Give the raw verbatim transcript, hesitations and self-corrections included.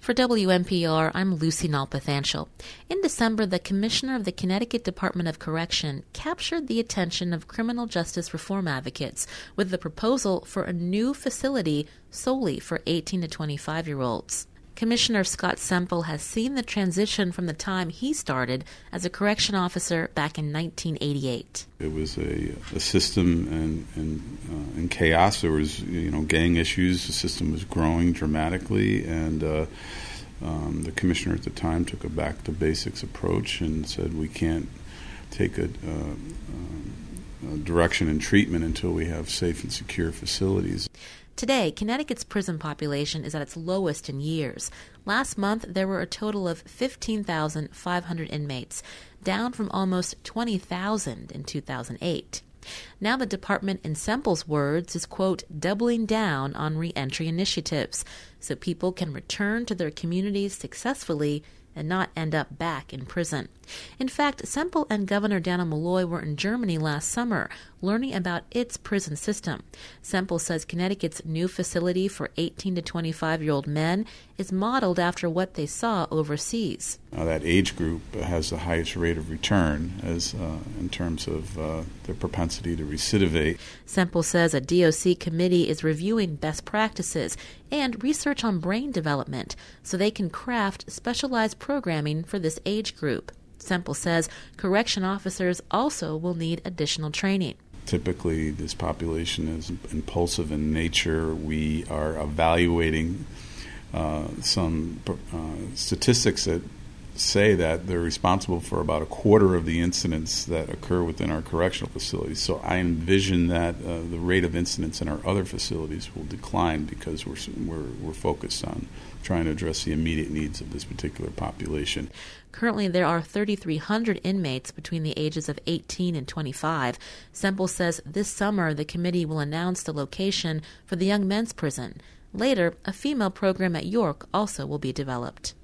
For W N P R, I'm Lucy Nalpathanchel. In December, the Commissioner of the Connecticut Department of Correction captured the attention of criminal justice reform advocates with the proposal for a new facility solely for eighteen to twenty-five-year-olds. Commissioner Scott Semple has seen the transition from the time he started as a correction officer back in nineteen eighty-eight. It was a, a system in, in, uh, in chaos. There was, you know, gang issues. The system was growing dramatically, and uh, um, the commissioner at the time took a back-to-basics approach and said we can't take a, uh, a direction in treatment until we have safe and secure facilities. Today, Connecticut's prison population is at its lowest in years. Last month, there were a total of fifteen thousand five hundred inmates, down from almost twenty thousand in two thousand eight. Now the department, in Semple's words, is, quote, doubling down on reentry initiatives so people can return to their communities successfully and not end up back in prison. In fact, Semple and Governor Dannel Malloy were in Germany last summer, learning about its prison system. Semple says Connecticut's new facility for eighteen to twenty-five-year-old men is modeled after what they saw overseas. Uh, that age group has the highest rate of return as uh, in terms of uh, their propensity to recidivate. Semple says a D O C committee is reviewing best practices and research on brain development so they can craft specialized programming for this age group. Semple says correction officers also will need additional training. Typically, this population is impulsive in nature. We are evaluating uh, some uh, statistics that say that they're responsible for about a quarter of the incidents that occur within our correctional facilities. So I envision that uh, the rate of incidents in our other facilities will decline because we're, we're, we're focused on trying to address the immediate needs of this particular population. Currently, there are thirty-three hundred inmates between the ages of eighteen and twenty-five. Semple says this summer the committee will announce the location for the young men's prison. Later, a female program at York also will be developed.